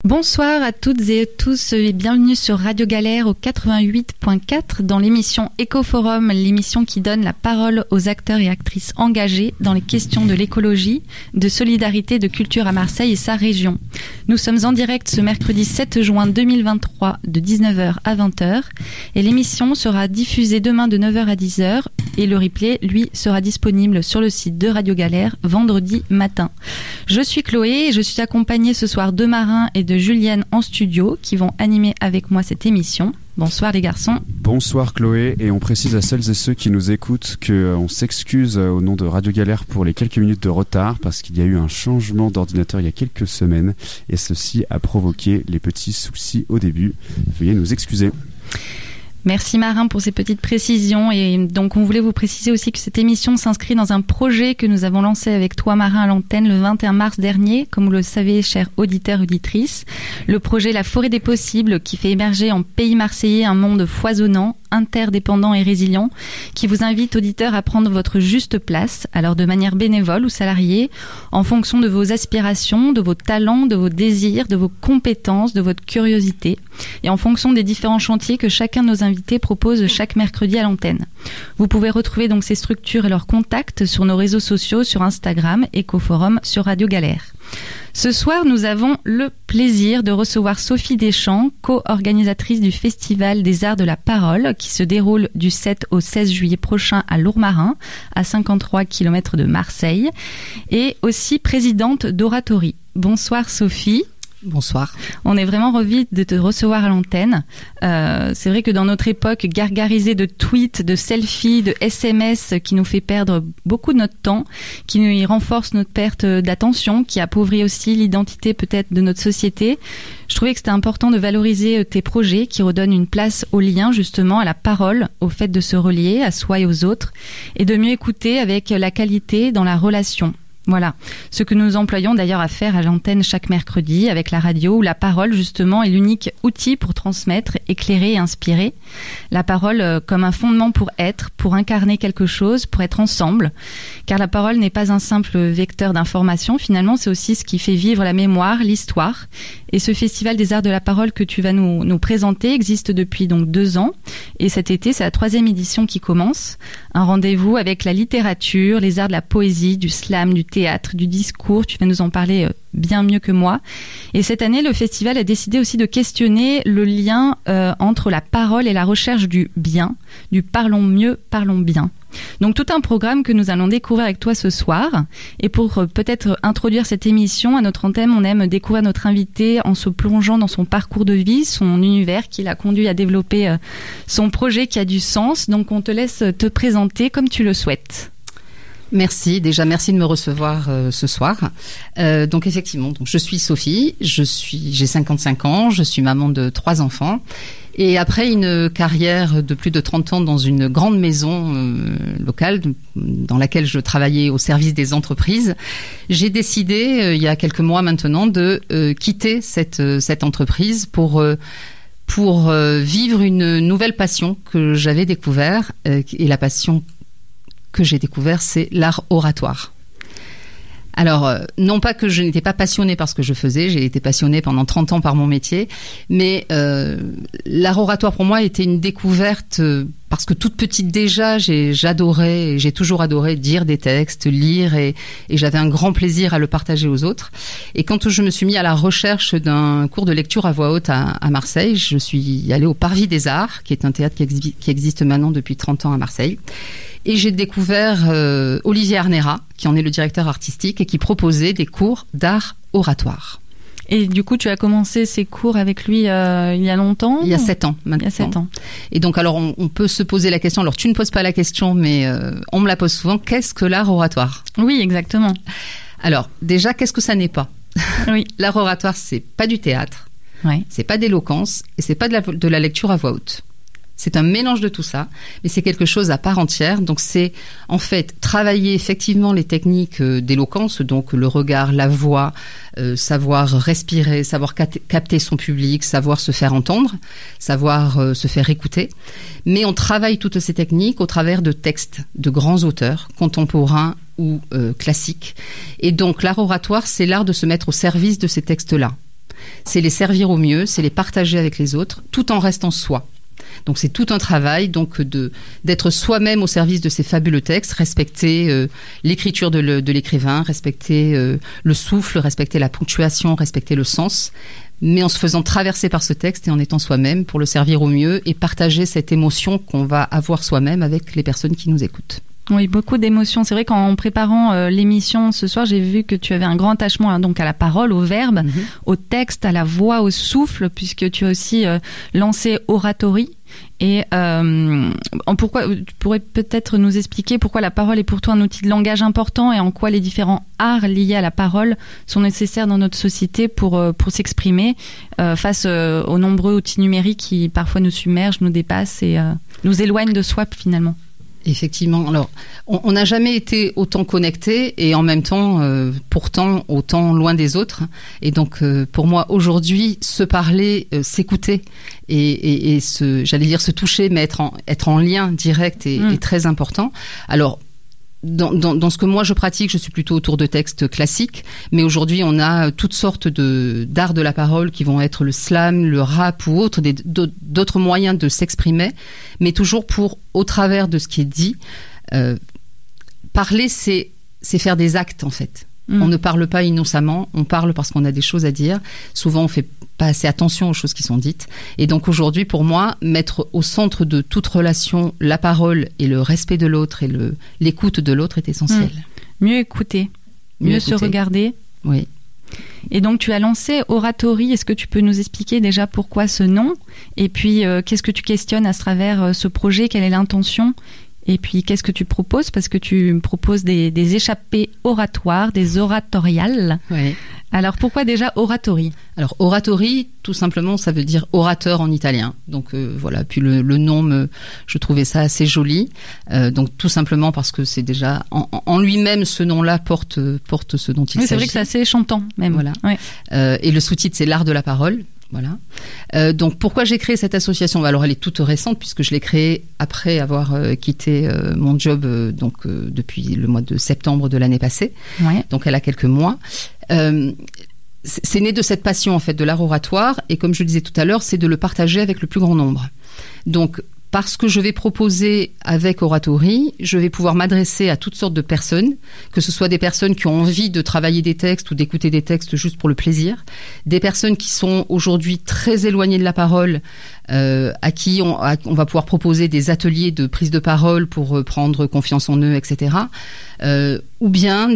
Bonsoir à toutes et tous et bienvenue sur Radio Galère au 88.4 dans l'émission Écoforum, l'émission qui donne la parole aux acteurs et actrices engagés dans les questions de l'écologie, de solidarité, de culture à Marseille et sa région. Nous sommes en direct ce mercredi 7 juin 2023 de 19h à 20h et l'émission sera diffusée demain de 9h à 10h et le replay, lui, sera disponible sur le site de Radio Galère vendredi matin. Je suis Chloé et je suis accompagnée ce soir de Marin et de Julienne en studio qui vont animer avec moi cette émission. Bonsoir les garçons. Bonsoir Chloé, et on précise à celles et ceux qui nous écoutent qu'on s'excuse au nom de Radio Galère pour les quelques minutes de retard parce qu'il y a eu un changement d'ordinateur il y a quelques semaines et ceci a provoqué les petits soucis au début. Veuillez nous excuser. Merci Marin pour ces petites précisions et donc on voulait vous préciser aussi que cette émission s'inscrit dans un projet que nous avons lancé avec toi Marin à l'antenne le 21 mars dernier, comme vous le savez chers auditeurs et auditrices, le projet La Forêt des Possibles qui fait émerger en pays marseillais un monde foisonnant, interdépendant et résilient qui vous invite auditeurs à prendre votre juste place, alors de manière bénévole ou salariée, en fonction de vos aspirations, de vos talents, de vos désirs, de vos compétences, de votre curiosité et en fonction des différents chantiers que chacun de nos invités propose chaque mercredi à l'antenne. Vous pouvez retrouver donc ces structures et leurs contacts sur nos réseaux sociaux, sur Instagram, Écoforum, sur Radio Galère. Ce soir, nous avons le plaisir de recevoir Sophie Deschamps, co-organisatrice du Festival des Arts de la Parole, qui se déroule du 7 au 16 juillet prochain à Lourmarin, à 53 km de Marseille, et aussi présidente d'Oratory. Bonsoir Sophie. Bonsoir. On est vraiment ravis de te recevoir à l'antenne. C'est vrai que dans notre époque gargarisée de tweets, de selfies, de SMS qui nous fait perdre beaucoup de notre temps, qui nous renforce notre perte d'attention, qui appauvrit aussi l'identité peut-être de notre société, je trouvais que c'était important de valoriser tes projets qui redonnent une place au lien justement, à la parole, au fait de se relier à soi et aux autres et de mieux écouter avec la qualité dans la relation. Voilà, ce que nous employons d'ailleurs à faire à l'antenne chaque mercredi avec la radio où la parole justement est l'unique outil pour transmettre, éclairer et inspirer. La parole comme un fondement pour être, pour incarner quelque chose, pour être ensemble. Car la parole n'est pas un simple vecteur d'information, finalement c'est aussi ce qui fait vivre la mémoire, l'histoire. Et ce Festival des Arts de la Parole que tu vas nous présenter existe depuis donc 2 ans. Et cet été, c'est la 3e édition qui commence. Un rendez-vous avec la littérature, les arts de la poésie, du slam, du théâtre, du discours. Tu vas nous en parler bien mieux que moi. Et cette année, le festival a décidé aussi de questionner le lien entre la parole et la recherche du bien, du parlons mieux, parlons bien. Donc tout un programme que nous allons découvrir avec toi ce soir. Et pour peut-être introduire cette émission à notre antenne, on aime découvrir notre invité en se plongeant dans son parcours de vie, son univers qui l'a conduit à développer son projet qui a du sens. Donc on te laisse te présenter comme tu le souhaites. Merci, déjà merci de me recevoir ce soir. Donc effectivement, je suis Sophie, j'ai 55 ans, je suis maman de 3 enfants. Et après une carrière de plus de 30 ans dans une grande maison locale dans laquelle je travaillais au service des entreprises, j'ai décidé il y a quelques mois maintenant de quitter cette entreprise pour vivre une nouvelle passion que j'avais découvert. Et la passion que j'ai découvert, c'est l'art oratoire. Alors, non pas que je n'étais pas passionnée par ce que je faisais, j'ai été passionnée pendant 30 ans par mon métier, mais l'art oratoire pour moi était une découverte parce que toute petite déjà, j'ai toujours adoré dire des textes, lire et j'avais un grand plaisir à le partager aux autres. Et quand je me suis mis à la recherche d'un cours de lecture à voix haute à Marseille, je suis allée au Parvis des Arts, qui est un théâtre qui existe maintenant depuis 30 ans à Marseille. Et j'ai découvert Olivier Arnera, qui en est le directeur artistique et qui proposait des cours d'art oratoire. Et du coup, tu as commencé ces cours avec lui il y a longtemps ? Il y a 7 ans maintenant. Il y a 7 ans. Et donc, alors, on peut se poser la question. Alors, tu ne poses pas la question, mais on me la pose souvent. Qu'est-ce que l'art oratoire ? Oui, exactement. Alors, déjà, qu'est-ce que ça n'est pas ? Oui. L'art oratoire, c'est pas du théâtre. Ouais. C'est pas d'éloquence et c'est pas de la lecture à voix haute. C'est un mélange de tout ça, mais c'est quelque chose à part entière. Donc c'est en fait travailler effectivement les techniques d'éloquence, donc le regard, la voix, savoir respirer, savoir capter son public, savoir se faire entendre, savoir se faire écouter. Mais on travaille toutes ces techniques au travers de textes de grands auteurs contemporains ou classiques. Et donc l'art oratoire, c'est l'art de se mettre au service de ces textes-là. c'est les servir au mieux, c'est les partager avec les autres, tout en restant soi. Donc c'est tout un travail donc d'être soi-même au service de ces fabuleux textes, respecter l'écriture de l'écrivain, respecter le souffle, respecter la ponctuation, respecter le sens, mais en se faisant traverser par ce texte et en étant soi-même pour le servir au mieux et partager cette émotion qu'on va avoir soi-même avec les personnes qui nous écoutent. Oui, beaucoup d'émotions. C'est vrai qu'en préparant l'émission ce soir, j'ai vu que tu avais un grand attachement donc à la parole, au verbe, au texte, à la voix, au souffle, puisque tu as aussi lancé Oratory. Et pourquoi, tu pourrais peut-être nous expliquer pourquoi la parole est pour toi un outil de langage important et en quoi les différents arts liés à la parole sont nécessaires dans notre société pour s'exprimer face aux nombreux outils numériques qui parfois nous submergent, nous dépassent et nous éloignent de soi finalement. Effectivement. Alors, on n'a jamais été autant connectés et en même temps, pourtant, autant loin des autres. Et donc, pour moi, aujourd'hui, se parler, s'écouter et j'allais dire se toucher, mais être en lien direct est très important. Alors, dans ce que moi je pratique, je suis plutôt autour de textes classiques, mais aujourd'hui on a toutes sortes d'arts de la parole qui vont être le slam, le rap ou d'autres moyens de s'exprimer, mais toujours au travers de ce qui est dit, parler c'est faire des actes en fait. On ne parle pas innocemment, on parle parce qu'on a des choses à dire. Souvent, on fait pas assez attention aux choses qui sont dites. Et donc aujourd'hui, pour moi, mettre au centre de toute relation la parole et le respect de l'autre et l'écoute de l'autre est essentiel. Mieux écouter, mieux se regarder. Oui. Et donc, tu as lancé Oratory. Est-ce que tu peux nous expliquer déjà pourquoi ce nom? Et puis, qu'est-ce que tu questionnes à travers ce projet? Quelle est l'intention? Et puis, qu'est-ce que tu proposes? Parce que tu proposes des échappées oratoires, des oratoriales. Oui. Alors, pourquoi déjà Oratory? Alors, Oratory, tout simplement, ça veut dire orateur en italien. Donc, voilà. Puis le nom, je trouvais ça assez joli. Donc, tout simplement parce que c'est déjà, en lui-même, ce nom-là porte ce dont il s'agit. C'est vrai que c'est assez chantant, même. Voilà. Ouais. Et le sous-titre, c'est l'art de la parole. Voilà. Donc pourquoi j'ai créé cette association? Alors elle est toute récente puisque je l'ai créée après avoir quitté mon job depuis le mois de septembre de l'année passée. Ouais. Donc elle a quelques mois. C'est né de cette passion en fait de l'art oratoire et comme je le disais tout à l'heure, c'est de le partager avec le plus grand nombre. Donc parce que je vais proposer avec Oratory, je vais pouvoir m'adresser à toutes sortes de personnes, que ce soit des personnes qui ont envie de travailler des textes ou d'écouter des textes juste pour le plaisir, des personnes qui sont aujourd'hui très éloignées de la parole, à qui on va pouvoir proposer des ateliers de prise de parole pour prendre confiance en eux, etc. Ou bien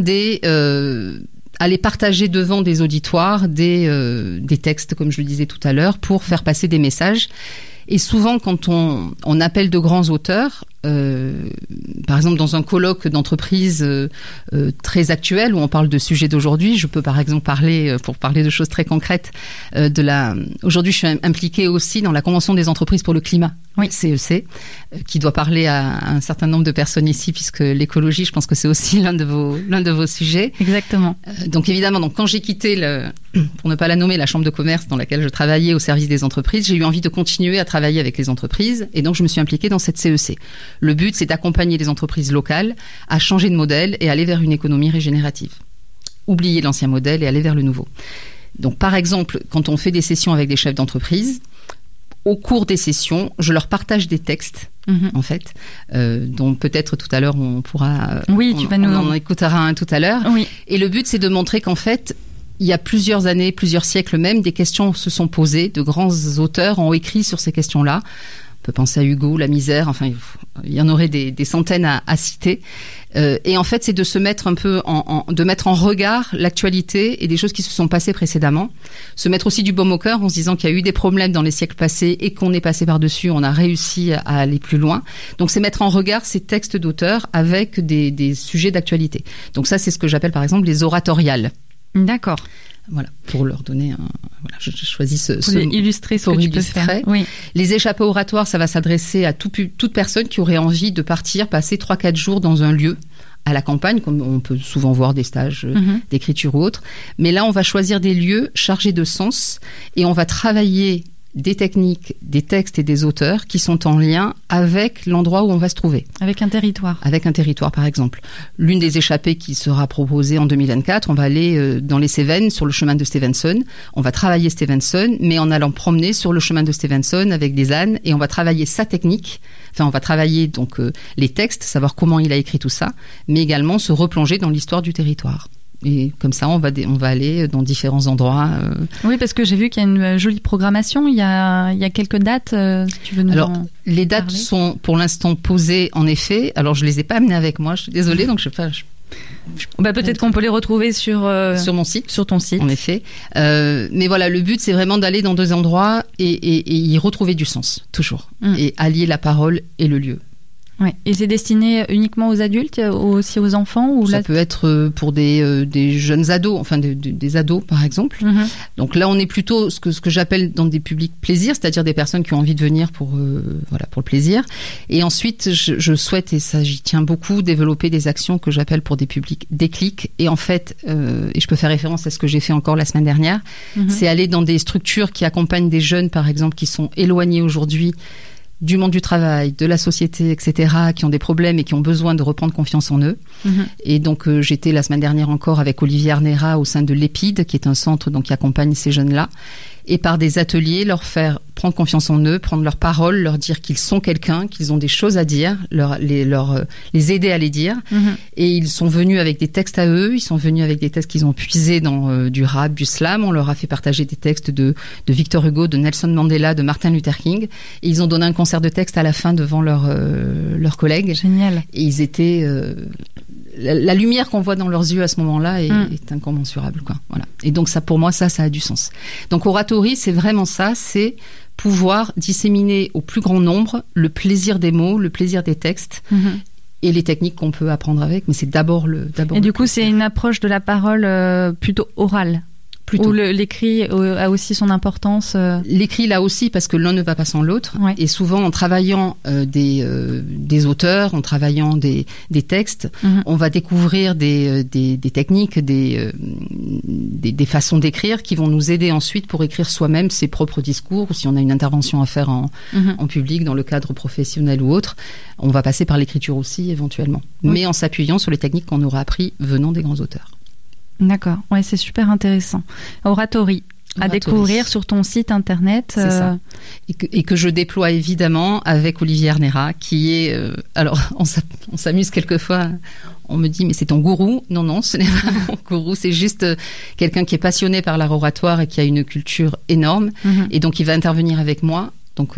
aller partager devant des auditoires des textes, comme je le disais tout à l'heure, pour faire passer des messages. Et souvent, quand on appelle de grands auteurs, par exemple dans un colloque d'entreprise très actuel où on parle de sujets d'aujourd'hui, je peux par exemple pour parler de choses très concrètes, aujourd'hui je suis impliquée aussi dans la Convention des entreprises pour le climat, oui. CEC, qui doit parler à un certain nombre de personnes ici puisque l'écologie, je pense que c'est aussi l'un de vos sujets. Exactement. Donc évidemment, quand j'ai quitté pour ne pas la nommer, la chambre de commerce dans laquelle je travaillais au service des entreprises, j'ai eu envie de continuer à travailler avec les entreprises et donc je me suis impliquée dans cette CEC. Le but, c'est d'accompagner les entreprises locales à changer de modèle et aller vers une économie régénérative. Oublier l'ancien modèle et aller vers le nouveau. Donc, par exemple, quand on fait des sessions avec des chefs d'entreprise, au cours des sessions, je leur partage des textes, en fait, dont peut-être tout à l'heure on pourra... Oui, on en écoutera un tout à l'heure. Oui. Et le but, c'est de montrer qu'en fait, il y a plusieurs années, plusieurs siècles même, des questions se sont posées, de grands auteurs ont écrit sur ces questions-là. On peut penser à Hugo, la misère, enfin, il y en aurait des centaines à citer. Et en fait, c'est de se mettre un peu de mettre en regard l'actualité et des choses qui se sont passées précédemment. Se mettre aussi du baume au cœur en se disant qu'il y a eu des problèmes dans les siècles passés et qu'on est passé par-dessus, on a réussi à aller plus loin. Donc, c'est mettre en regard ces textes d'auteurs avec des sujets d'actualité. Donc ça, c'est ce que j'appelle par exemple les oratoriales. D'accord. Voilà, pour leur donner j'ai choisi pour illustrer ce que tu peux faire. Oui. Les échappées oratoires, ça va s'adresser à toute personne qui aurait envie de partir, passer 3-4 jours dans un lieu à la campagne, comme on peut souvent voir des stages d'écriture ou autres. Mais là, on va choisir des lieux chargés de sens et on va travailler des techniques, des textes et des auteurs qui sont en lien avec l'endroit où on va se trouver. Avec un territoire. Avec un territoire, par exemple. L'une des échappées qui sera proposée en 2024, on va aller dans les Cévennes, sur le chemin de Stevenson. On va travailler Stevenson, mais en allant promener sur le chemin de Stevenson avec des ânes, et on va travailler sa technique. Enfin, on va travailler donc les textes, savoir comment il a écrit tout ça, mais également se replonger dans l'histoire du territoire. Et comme ça, on va aller dans différents endroits. Oui, parce que j'ai vu qu'il y a une jolie programmation. Il y a quelques dates, si tu veux nous Alors, en les dates parler. sont pour l'instant posées, en effet. Alors, je les ai pas amenées avec moi. Je suis désolée, donc je peut-être qu'on peut les retrouver sur mon site. Sur ton site. En effet. Mais voilà, le but, c'est vraiment d'aller dans 2 endroits et y retrouver du sens, toujours. Et allier la parole et le lieu. Ouais. Et c'est destiné uniquement aux adultes, aussi aux enfants ou ça peut être pour des jeunes ados, enfin des ados par exemple. Donc là, on est plutôt ce que j'appelle dans des publics plaisir, c'est-à-dire des personnes qui ont envie de venir pour le plaisir. Et ensuite, je souhaite, et ça j'y tiens beaucoup, développer des actions que j'appelle pour des publics déclic. Et en fait, et je peux faire référence à ce que j'ai fait encore la semaine dernière, c'est aller dans des structures qui accompagnent des jeunes, par exemple, qui sont éloignés aujourd'hui du monde du travail, de la société, etc., qui ont des problèmes et qui ont besoin de reprendre confiance en eux. Et donc, j'étais la semaine dernière encore avec Olivier Arnera au sein de l'EPID, qui est un centre donc, qui accompagne ces jeunes-là. Et par des ateliers, leur faire prendre confiance en eux, prendre leur parole, leur dire qu'ils sont quelqu'un, qu'ils ont des choses à dire, les aider à les dire. Et ils sont venus avec des textes à eux, ils sont venus avec des textes qu'ils ont puisés dans du rap, du slam. On leur a fait partager des textes de Victor Hugo, de Nelson Mandela, de Martin Luther King. Et ils ont donné un concert de texte à la fin devant leurs collègues. Génial. Et ils étaient... la lumière qu'on voit dans leurs yeux à ce moment-là est incommensurable, quoi. Voilà. Et donc ça, pour moi, ça a du sens. Donc oratory, c'est vraiment ça, c'est pouvoir disséminer au plus grand nombre le plaisir des mots, le plaisir des textes. Et les techniques qu'on peut apprendre avec, mais c'est d'abord Et du coup, c'est une approche de la parole plutôt orale. Ou l'écrit a aussi son importance. L'écrit là aussi, parce que l'un ne va pas sans l'autre. Ouais. Et souvent, en travaillant des auteurs, en travaillant des textes, on va découvrir des techniques, des façons d'écrire qui vont nous aider ensuite pour écrire soi-même ses propres discours. Ou si on a une intervention à faire en public, dans le cadre professionnel ou autre, on va passer par l'écriture aussi éventuellement. Mais en s'appuyant sur les techniques qu'on aura appris venant des grands auteurs. D'accord, ouais, c'est super intéressant. Oratory, à découvrir sur ton site internet. C'est ça. Et que je déploie évidemment avec Olivier Arnera, qui est... alors, on s'amuse quelquefois, on me dit, mais c'est ton gourou. Non, ce n'est pas mon gourou, c'est juste quelqu'un qui est passionné par l'art oratoire et qui a une culture énorme. Et donc, il va intervenir avec moi. Donc...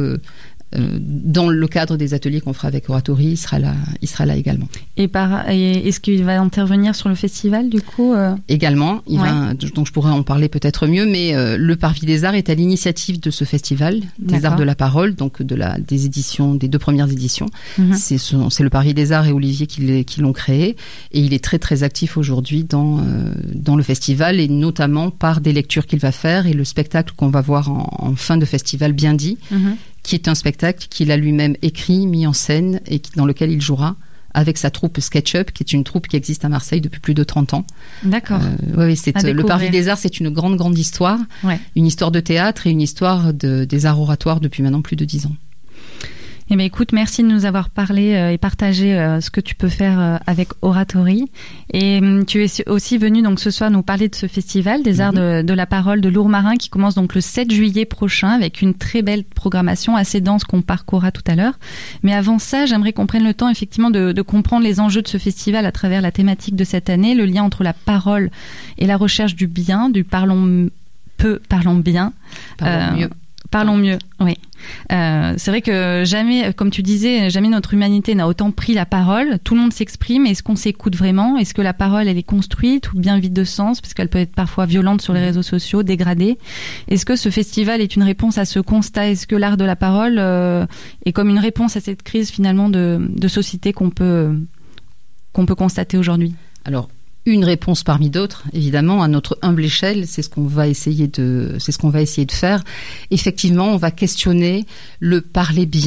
dans le cadre des ateliers qu'on fera avec Oratory, il sera là également. Et est-ce qu'il va intervenir sur le festival du coup Également, donc je pourrais en parler peut-être mieux, mais le Parvis des Arts est à l'initiative de ce festival des Arts de la Parole, donc des éditions, des 2 premières éditions. C'est le Parvis des Arts et Olivier qui l'ont créé, et il est très très actif aujourd'hui dans le festival, et notamment par des lectures qu'il va faire et le spectacle qu'on va voir en fin de festival, Bien dit. Qui est un spectacle qu'il a lui-même écrit, mis en scène et dans lequel il jouera avec sa troupe SketchUp, qui est une troupe qui existe à Marseille depuis plus de 30 ans. D'accord. Oui, le Parvis des Arts, c'est une grande, grande histoire. Ouais. Une histoire de théâtre et une histoire des arts oratoires depuis maintenant plus de 10 ans. Eh bien, écoute, merci de nous avoir parlé et partagé ce que tu peux faire avec Oratory. Et tu es aussi venu donc ce soir nous parler de ce festival des arts de la parole de Lourmarin qui commence donc le 7 juillet prochain avec une très belle programmation assez dense qu'on parcourra tout à l'heure. Mais avant ça, j'aimerais qu'on prenne le temps effectivement de comprendre les enjeux de ce festival à travers la thématique de cette année, le lien entre la parole et la recherche du bien, du parlons peu, parlons bien. Parlons mieux. Parlons mieux, oui. C'est vrai que jamais, comme tu disais, jamais notre humanité n'a autant pris la parole. Tout le monde s'exprime. Est-ce qu'on s'écoute vraiment ? Est-ce que la parole, elle est construite ou bien vide de sens ? Parce qu'elle peut être parfois violente sur les réseaux sociaux, dégradée. Est-ce que ce festival est une réponse à ce constat ? Est-ce que l'art de la parole est comme une réponse à cette crise finalement de société qu'on peut constater aujourd'hui ? Alors, une réponse parmi d'autres, évidemment, à notre humble échelle, c'est ce qu'on va essayer de faire. Effectivement, on va questionner le parler bien,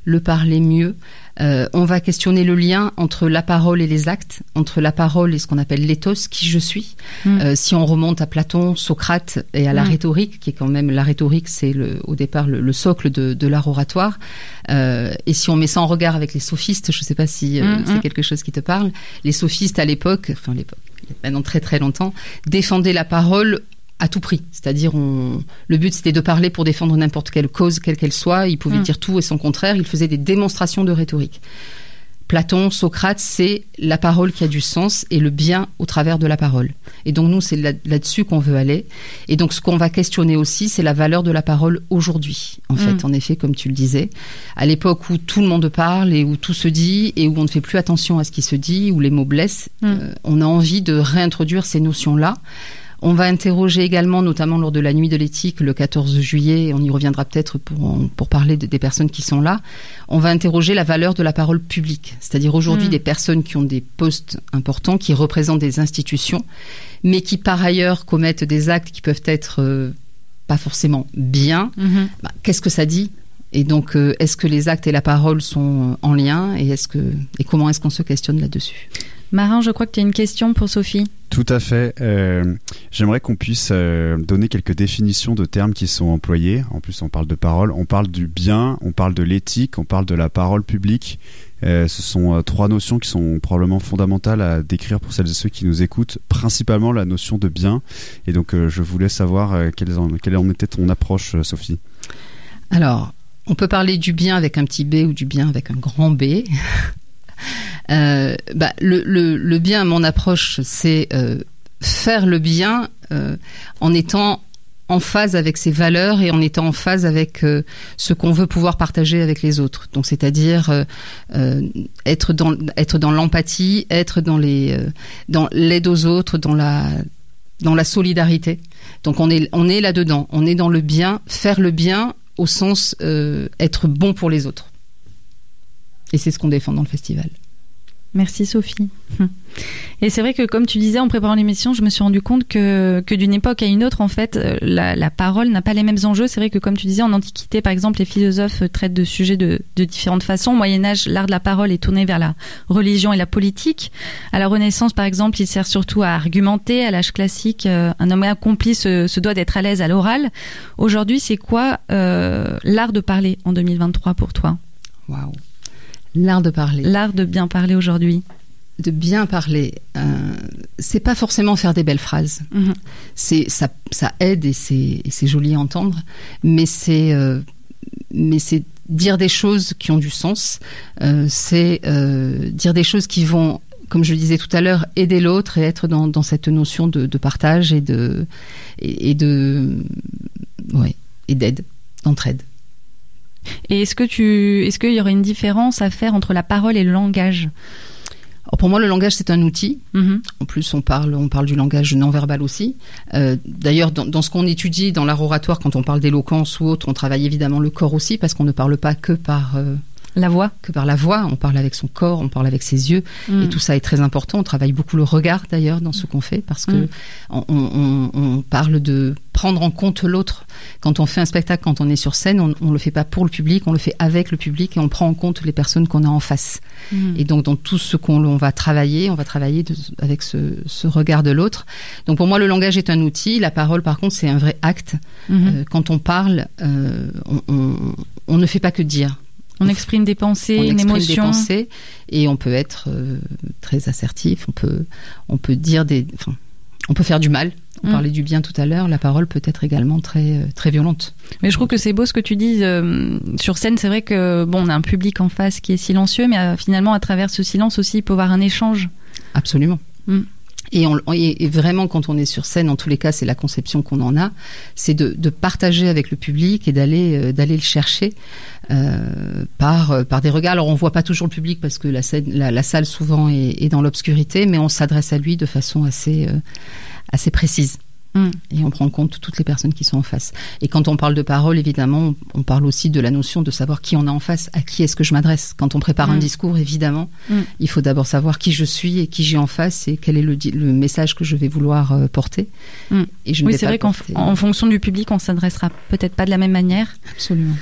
le parler mieux. On va questionner le lien entre la parole et les actes, entre la parole et ce qu'on appelle l'éthos, qui je suis. Si on remonte à Platon, Socrate et à la rhétorique, qui est quand même la rhétorique, c'est au départ le socle de l'art oratoire. Et si on met ça en regard avec les sophistes, je ne sais pas si c'est quelque chose qui te parle. Les sophistes à l'époque, il y a maintenant très très longtemps, défendaient la parole à tout prix. C'est-à-dire, le but, c'était de parler pour défendre n'importe quelle cause, quelle qu'elle soit. Ils pouvaient dire tout et son contraire. Ils faisaient des démonstrations de rhétorique. Platon, Socrate, c'est la parole qui a du sens et le bien au travers de la parole. Et donc, nous, c'est là-dessus qu'on veut aller. Et donc, ce qu'on va questionner aussi, c'est la valeur de la parole aujourd'hui. En fait, en effet, comme tu le disais, à l'époque où tout le monde parle et où tout se dit et où on ne fait plus attention à ce qui se dit, où les mots blessent, on a envie de réintroduire ces notions-là. On va interroger également, notamment lors de la nuit de l'éthique, le 14 juillet, on y reviendra peut-être pour parler des personnes qui sont là, on va interroger la valeur de la parole publique. C'est-à-dire aujourd'hui des personnes qui ont des postes importants, qui représentent des institutions, mais qui par ailleurs commettent des actes qui peuvent être pas forcément bien. Qu'est-ce que ça dit ? Et donc, est-ce que les actes et la parole sont en lien et comment est-ce qu'on se questionne là-dessus ? Marin, je crois que tu as une question pour Sophie. Tout à fait. J'aimerais qu'on puisse donner quelques définitions de termes qui sont employés. En plus, on parle de parole, on parle du bien, on parle de l'éthique, on parle de la parole publique. Ce sont trois notions qui sont probablement fondamentales à décrire pour celles et ceux qui nous écoutent, principalement la notion de bien. Et donc, je voulais savoir quelle en était ton approche, Sophie. Alors, on peut parler du bien avec un petit b ou du bien avec un grand B. Le bien, mon approche, c'est faire le bien en étant en phase avec ses valeurs et en étant en phase avec ce qu'on veut pouvoir partager avec les autres. Donc, c'est-à-dire être dans l'empathie, être dans l'aide aux autres, dans la solidarité. Donc, on est là-dedans. On est dans le bien, faire le bien au sens être bon pour les autres. Et c'est ce qu'on défend dans le festival. Merci Sophie. Et c'est vrai que comme tu disais en préparant l'émission, je me suis rendu compte que d'une époque à une autre, en fait, la parole n'a pas les mêmes enjeux. C'est vrai que comme tu disais, en Antiquité, par exemple, les philosophes traitent de sujets de différentes façons. Au Moyen-Âge, l'art de la parole est tourné vers la religion et la politique. À la Renaissance, par exemple, il sert surtout à argumenter. À l'âge classique, un homme accompli se doit d'être à l'aise à l'oral. Aujourd'hui, c'est quoi l'art de parler en 2023 pour toi ? Waouh. L'art de parler. L'art de bien parler aujourd'hui. De bien parler, c'est pas forcément faire des belles phrases. Ça aide et c'est joli à entendre, mais c'est dire des choses qui ont du sens. C'est dire des choses qui vont, comme je le disais tout à l'heure, aider l'autre et être dans cette notion de partage et d'aide, d'entraide. Et est-ce qu'il y aurait une différence à faire entre la parole et le langage ? Alors pour moi, le langage, c'est un outil. En plus, on parle du langage non-verbal aussi. D'ailleurs, dans ce qu'on étudie dans l'art oratoire, quand on parle d'éloquence ou autre, on travaille évidemment le corps aussi, parce qu'on ne parle pas que par... la voix. Que par la voix, on parle avec son corps, on parle avec ses yeux, et tout ça est très important. On travaille beaucoup le regard d'ailleurs dans ce qu'on fait, parce que on parle de prendre en compte l'autre. Quand on fait un spectacle, quand on est sur scène, on le fait pas pour le public, on le fait avec le public et on prend en compte les personnes qu'on a en face. Et donc dans tout ce qu'on va travailler, avec ce regard de l'autre. Donc pour moi, le langage est un outil. La parole, par contre, c'est un vrai acte. Quand on parle, on ne fait pas que dire. On exprime des pensées, une émotion. Des pensées, et on peut être très assertif. On peut dire on peut faire du mal. On parlait du bien tout à l'heure. La parole peut être également très très violente. Mais je trouve que c'est beau ce que tu dis sur scène. C'est vrai que on a un public en face qui est silencieux, mais finalement à travers ce silence aussi, il peut y avoir un échange. Absolument. Et vraiment, quand on est sur scène, en tous les cas, c'est la conception qu'on en a, c'est de partager avec le public et d'aller le chercher par des regards. Alors, on voit pas toujours le public parce que la salle souvent est dans l'obscurité, mais on s'adresse à lui de façon assez précise. Et on prend en compte toutes les personnes qui sont en face. Et quand on parle de parole, évidemment, on parle aussi de la notion de savoir qui on a en face, à qui est-ce que je m'adresse. Quand on prépare un discours, évidemment, il faut d'abord savoir qui je suis et qui j'ai en face et quel est le message que je vais vouloir porter. Et je ne vais c'est pas vrai qu'en fonction du public, on s'adressera peut-être pas de la même manière. Absolument.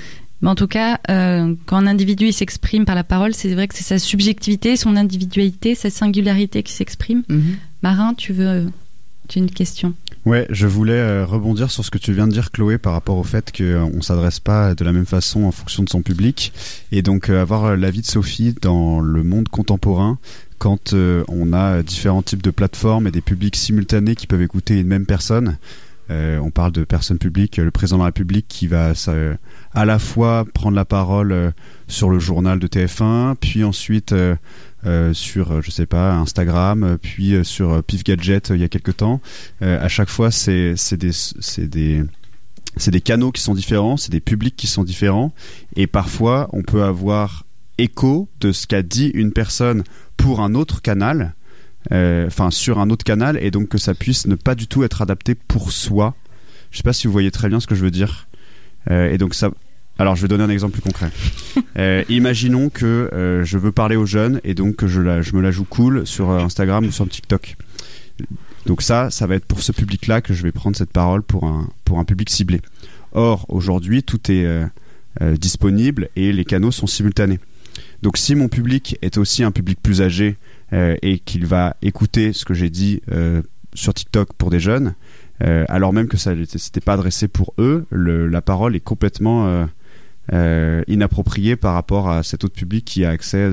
Mais en tout cas, quand un individu il s'exprime par la parole, c'est vrai que c'est sa subjectivité, son individualité, sa singularité qui s'exprime. Marin, tu as une question? Ouais, je voulais rebondir sur ce que tu viens de dire, Chloé, par rapport au fait qu'on s'adresse pas de la même façon en fonction de son public. Et donc, avoir l'avis de Sophie dans le monde contemporain, quand on a différents types de plateformes et des publics simultanés qui peuvent écouter une même personne. On parle de personnes publiques, le président de la République qui va à la fois prendre la parole sur le journal de TF1, puis ensuite sur, je sais pas, Instagram, puis sur Pif Gadget il y a quelques temps. À chaque fois, c'est des canaux qui sont différents, c'est des publics qui sont différents, et parfois on peut avoir écho de ce qu'a dit une personne pour un autre canal. Sur un autre canal, et donc que ça puisse ne pas du tout être adapté pour soi. Je sais pas si vous voyez très bien ce que je veux dire. Et donc ça. Alors je vais donner un exemple plus concret. Imaginons que je veux parler aux jeunes et donc que je me la joue cool sur Instagram ou sur TikTok. Donc ça va être pour ce public-là que je vais prendre cette parole pour un public ciblé. Or aujourd'hui tout est disponible et les canaux sont simultanés. Donc si mon public est aussi un public plus âgé et qu'il va écouter ce que j'ai dit sur TikTok pour des jeunes, alors même que ça n'était pas adressé pour eux, la parole est complètement inappropriée par rapport à cet autre public qui a accès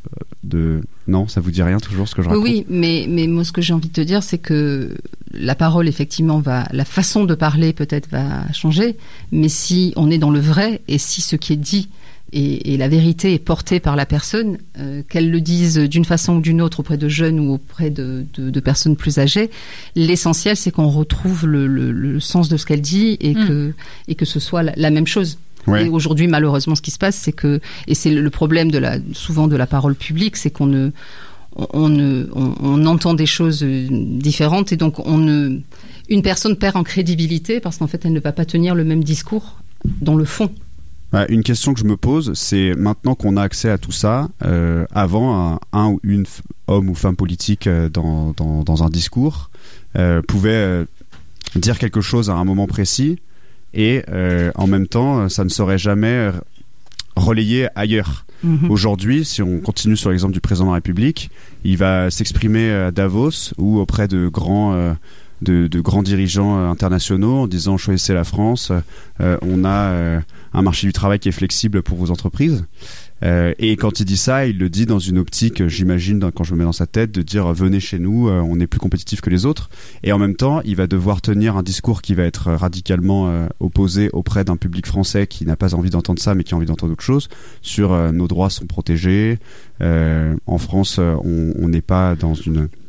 Non, ça vous dit rien toujours ce que je raconte? Oui, mais moi ce que j'ai envie de te dire, c'est que la parole, effectivement, la façon de parler peut-être va changer, mais si on est dans le vrai et si ce qui est dit et la vérité est portée par la personne, qu'elle le dise d'une façon ou d'une autre auprès de jeunes ou auprès de personnes plus âgées, l'essentiel c'est qu'on retrouve le sens de ce qu'elle dit et que ce soit la même chose. Ouais. Et aujourd'hui, malheureusement, ce qui se passe, c'est que, et c'est le problème souvent de la parole publique, c'est qu'on entend des choses différentes et donc une personne perd en crédibilité parce qu'en fait, elle ne va pas tenir le même discours dans le fond. Une question que je me pose, c'est maintenant qu'on a accès à tout ça, avant un ou une homme ou femme politique dans un discours pouvait dire quelque chose à un moment précis et en même temps ça ne serait jamais relayé ailleurs. Aujourd'hui, si on continue sur l'exemple du président de la République, il va s'exprimer à Davos ou auprès de grands dirigeants internationaux en disant choisissez la France, on a un marché du travail qui est flexible pour vos entreprises, et quand il dit ça, il le dit dans une optique, j'imagine, quand je me mets dans sa tête, de dire venez chez nous, on est plus compétitif que les autres, et en même temps il va devoir tenir un discours qui va être radicalement opposé auprès d'un public français qui n'a pas envie d'entendre ça mais qui a envie d'entendre autre chose sur nos droits sont protégés, en France on n'est pas dans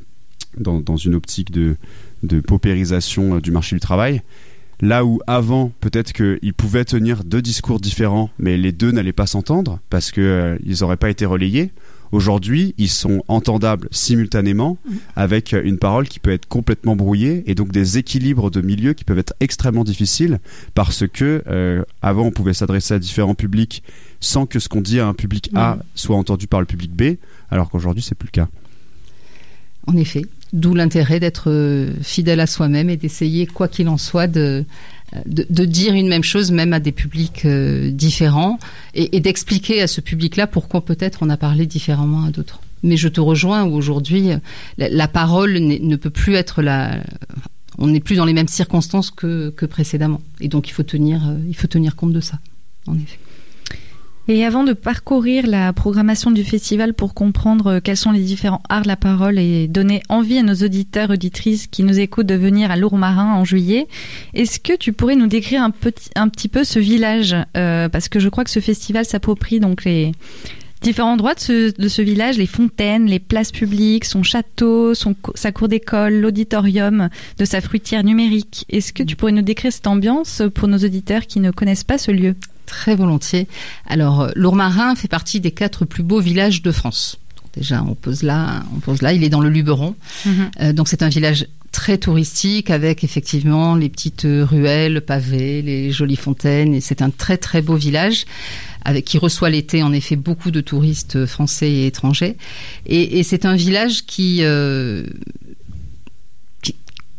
une optique de paupérisation du marché du travail. Là où avant, peut-être qu'ils pouvaient tenir deux discours différents, mais les deux n'allaient pas s'entendre parce qu'ils n'auraient pas été relayés. Aujourd'hui, ils sont entendables simultanément avec une parole qui peut être complètement brouillée et donc des équilibres de milieu qui peuvent être extrêmement difficiles parce que avant, on pouvait s'adresser à différents publics sans que ce qu'on dit à un public A soit entendu par le public B, alors qu'aujourd'hui, c'est plus le cas. En effet, d'où l'intérêt d'être fidèle à soi-même et d'essayer, quoi qu'il en soit, de dire une même chose, même à des publics différents, et d'expliquer à ce public-là pourquoi peut-être on a parlé différemment à d'autres. Mais je te rejoins où aujourd'hui, la parole ne peut plus être on n'est plus dans les mêmes circonstances que précédemment. Et donc il faut tenir compte de ça, en effet. Et avant de parcourir la programmation du festival pour comprendre quels sont les différents arts de la parole et donner envie à nos auditeurs, auditrices qui nous écoutent de venir à Lourmarin en juillet, est-ce que tu pourrais nous décrire un petit peu ce village, parce que je crois que ce festival s'approprie donc les différents endroits de ce village, les fontaines, les places publiques, son château, sa cour d'école, l'auditorium de sa fruitière numérique. Est-ce que tu pourrais nous décrire cette ambiance pour nos auditeurs qui ne connaissent pas ce lieu ? Très volontiers. Alors, Lourmarin fait partie des 4 plus beaux villages de France. Donc, déjà, on pose là. Il est dans le Luberon. Donc, c'est un village très touristique avec effectivement les petites ruelles pavées, les jolies fontaines. Et c'est un très, très beau village qui reçoit l'été, en effet, beaucoup de touristes français et étrangers. Et c'est un village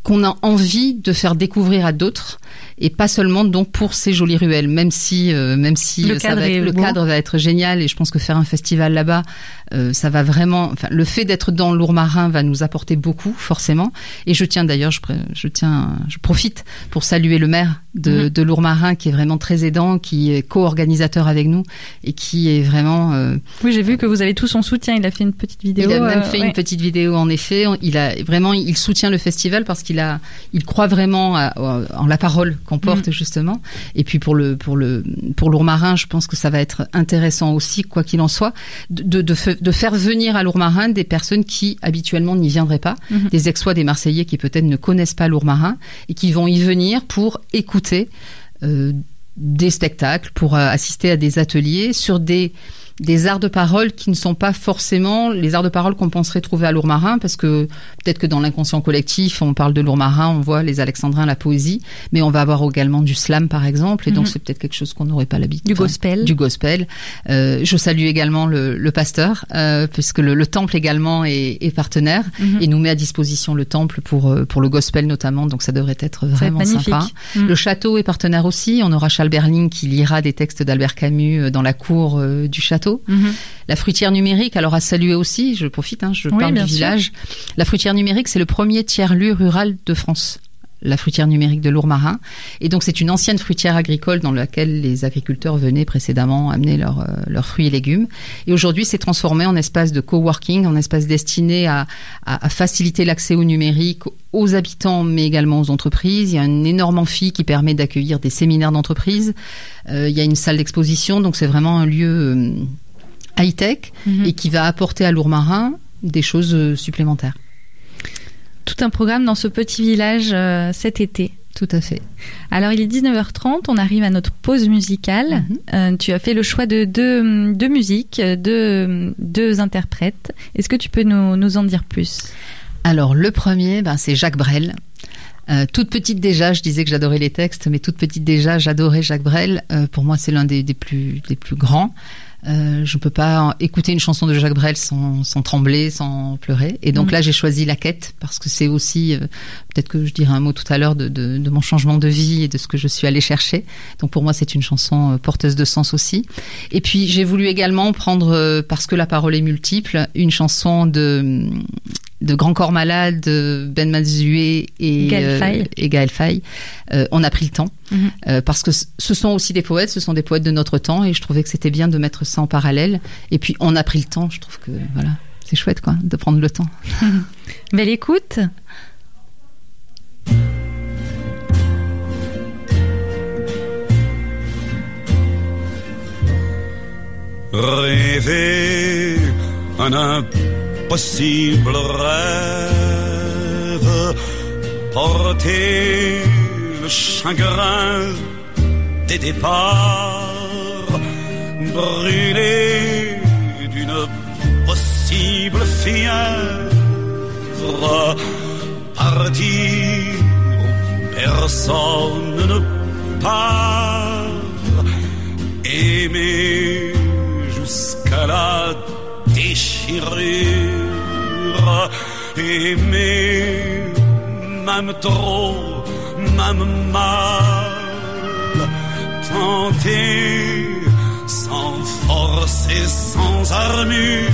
qu'on a envie de faire découvrir à d'autres, et pas seulement donc pour ces jolies ruelles, même si le cadre va être génial, et je pense que faire un festival là-bas, ça va vraiment, enfin, le fait d'être dans Lourmarin va nous apporter beaucoup, forcément. Et je tiens d'ailleurs, je profite pour saluer le maire de Lourmarin, qui est vraiment très aidant, qui est co-organisateur avec nous, et qui est vraiment... Oui, j'ai vu que vous avez tout son soutien, il a fait une petite vidéo. Il a même fait une petite vidéo, en effet. Il soutient le festival parce qu'il croit vraiment en la parole qu'on porte, justement. Et puis pour Lourmarin, je pense que ça va être intéressant aussi, quoi qu'il en soit, de faire venir à Lourmarin des personnes qui habituellement n'y viendraient pas, des Aixois, des Marseillais qui peut-être ne connaissent pas Lourmarin et qui vont y venir pour écouter des spectacles, pour assister à des ateliers sur des arts de parole qui ne sont pas forcément les arts de parole qu'on penserait trouver à Lourmarin, parce que peut-être que dans l'inconscient collectif, on parle de Lourmarin, on voit les alexandrins, la poésie, mais on va avoir également du slam, par exemple, et donc c'est peut-être quelque chose qu'on n'aurait pas l'habitude. Du gospel. Je salue également le pasteur, puisque le temple également est partenaire, et nous met à disposition le temple pour le gospel notamment, donc ça devrait être vraiment sympa. Le château est partenaire aussi, on aura Charles Berling qui lira des textes d'Albert Camus dans la cour du château. La fruitière numérique, alors à saluer aussi, je profite, je parle du village. La fruitière numérique, c'est le premier tiers-lieu rural de France, la fruitière numérique de Lourmarin. Et donc c'est une ancienne fruitière agricole dans laquelle les agriculteurs venaient précédemment amener leurs fruits et légumes. Et aujourd'hui, c'est transformé en espace de coworking, en espace destiné à faciliter l'accès au numérique aux habitants, mais également aux entreprises. Il y a un énorme amphi qui permet d'accueillir des séminaires d'entreprise. Il y a une salle d'exposition, donc c'est vraiment un lieu high-tech et qui va apporter à Lourmarin des choses supplémentaires. Tout un programme dans ce petit village cet été. Tout à fait. Alors, il est 19h30, on arrive à notre pause musicale. Tu as fait le choix de deux musiques, deux interprètes. Est-ce que tu peux nous en dire plus ? Alors, le premier, c'est Jacques Brel. Toute petite déjà, je disais que j'adorais les textes, mais toute petite déjà, j'adorais Jacques Brel. Pour moi, c'est l'un des plus grands. Je ne peux pas écouter une chanson de Jacques Brel sans trembler, sans pleurer. Et donc là, j'ai choisi La Quête, parce que c'est aussi, peut-être que je dirai un mot tout à l'heure de mon changement de vie et de ce que je suis allée chercher. Donc pour moi, c'est une chanson porteuse de sens aussi. Et puis, j'ai voulu également prendre, parce que la parole est multiple, une chanson de Grand Corps Malade, Ben Mazué et Gaël Faye. On a pris le temps, parce que ce sont aussi des poètes, ce sont des poètes de notre temps, et je trouvais que c'était bien de mettre ça en parallèle. Et puis on a pris le temps, je trouve que voilà, c'est chouette de prendre le temps. Belle écoute. Rêver un impossible rêve, porter le chagrin des départs, brûler d'une possible fièvre, partir où personne ne part, aimer jusqu'à la déchirure, aimer même trop, même mal, tenter sans force et sans armure